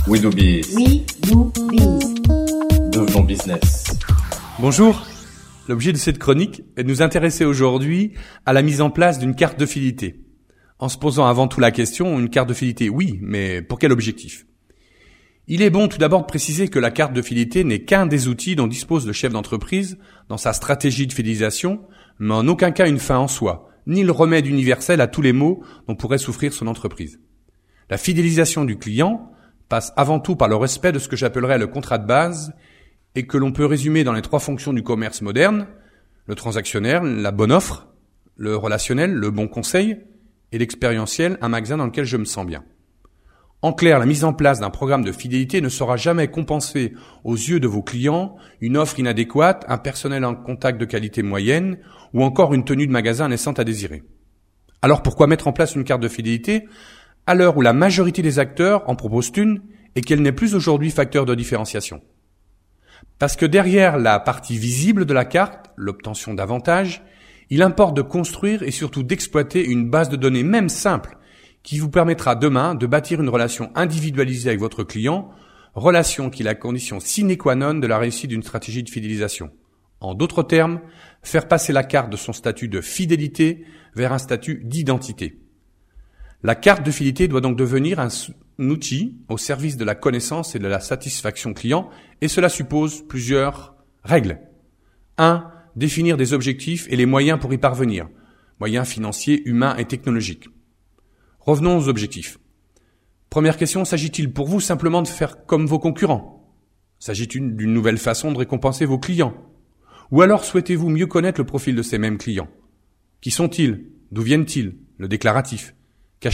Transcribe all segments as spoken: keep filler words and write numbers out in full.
We do biz. We do biz. Devenons business. Bonjour. L'objet de cette chronique est de nous intéresser aujourd'hui à la mise en place d'une carte de fidélité. En se posant avant tout la question, une carte de fidélité, oui, mais pour quel objectif ? Il est bon tout d'abord de préciser que la carte de fidélité n'est qu'un des outils dont dispose le chef d'entreprise dans sa stratégie de fidélisation, mais en aucun cas une fin en soi, ni le remède universel à tous les maux dont pourrait souffrir son entreprise. La fidélisation du client passe avant tout par le respect de ce que j'appellerais le contrat de base et que l'on peut résumer dans les trois fonctions du commerce moderne, le transactionnel, la bonne offre, le relationnel, le bon conseil, et l'expérientiel, un magasin dans lequel je me sens bien. En clair, la mise en place d'un programme de fidélité ne saura jamais compenser aux yeux de vos clients une offre inadéquate, un personnel en contact de qualité moyenne ou encore une tenue de magasin laissant à désirer. Alors pourquoi mettre en place une carte de fidélité à l'heure où la majorité des acteurs en proposent une et qu'elle n'est plus aujourd'hui facteur de différenciation ? Parce que derrière la partie visible de la carte, l'obtention d'avantages, il importe de construire et surtout d'exploiter une base de données même simple qui vous permettra demain de bâtir une relation individualisée avec votre client, relation qui est la condition sine qua non de la réussite d'une stratégie de fidélisation. En d'autres termes, faire passer la carte de son statut de fidélité vers un statut d'identité. La carte de fidélité doit donc devenir un, un outil au service de la connaissance et de la satisfaction client, et cela suppose plusieurs règles. un. Définir des objectifs et les moyens pour y parvenir, moyens financiers, humains et technologiques. Revenons aux objectifs. Première question, s'agit-il pour vous simplement de faire comme vos concurrents ? S'agit-il d'une nouvelle façon de récompenser vos clients ? Ou alors souhaitez-vous mieux connaître le profil de ces mêmes clients ? Qui sont-ils ? D'où viennent-ils ? Le déclaratif. Qu'achètent-ils ?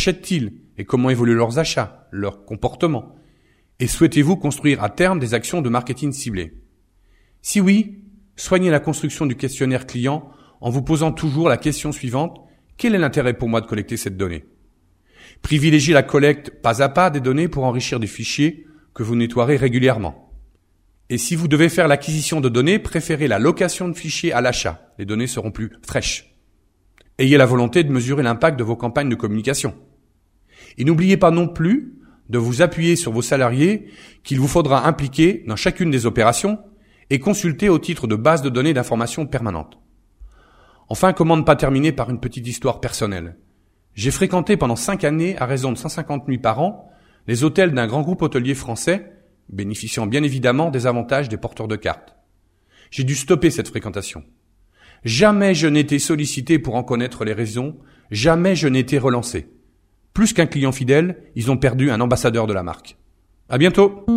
Et comment évoluent leurs achats, leurs comportements ? Et souhaitez-vous construire à terme des actions de marketing ciblées ? Si oui, soignez la construction du questionnaire client en vous posant toujours la question suivante : quel est l'intérêt pour moi de collecter cette donnée ? Privilégiez la collecte pas à pas des données pour enrichir des fichiers que vous nettoierez régulièrement. Et si vous devez faire l'acquisition de données, préférez la location de fichiers à l'achat. Les données seront plus fraîches. Ayez la volonté de mesurer l'impact de vos campagnes de communication. Et n'oubliez pas non plus de vous appuyer sur vos salariés qu'il vous faudra impliquer dans chacune des opérations et consulter au titre de base de données d'information permanente. Enfin, comment ne pas terminer par une petite histoire personnelle ? J'ai fréquenté pendant cinq années, à raison de cent cinquante nuits par an, les hôtels d'un grand groupe hôtelier français, bénéficiant bien évidemment des avantages des porteurs de cartes. J'ai dû stopper cette fréquentation. Jamais je n'ai été sollicité pour en connaître les raisons, jamais je n'ai été relancé. Plus qu'un client fidèle, ils ont perdu un ambassadeur de la marque. À bientôt!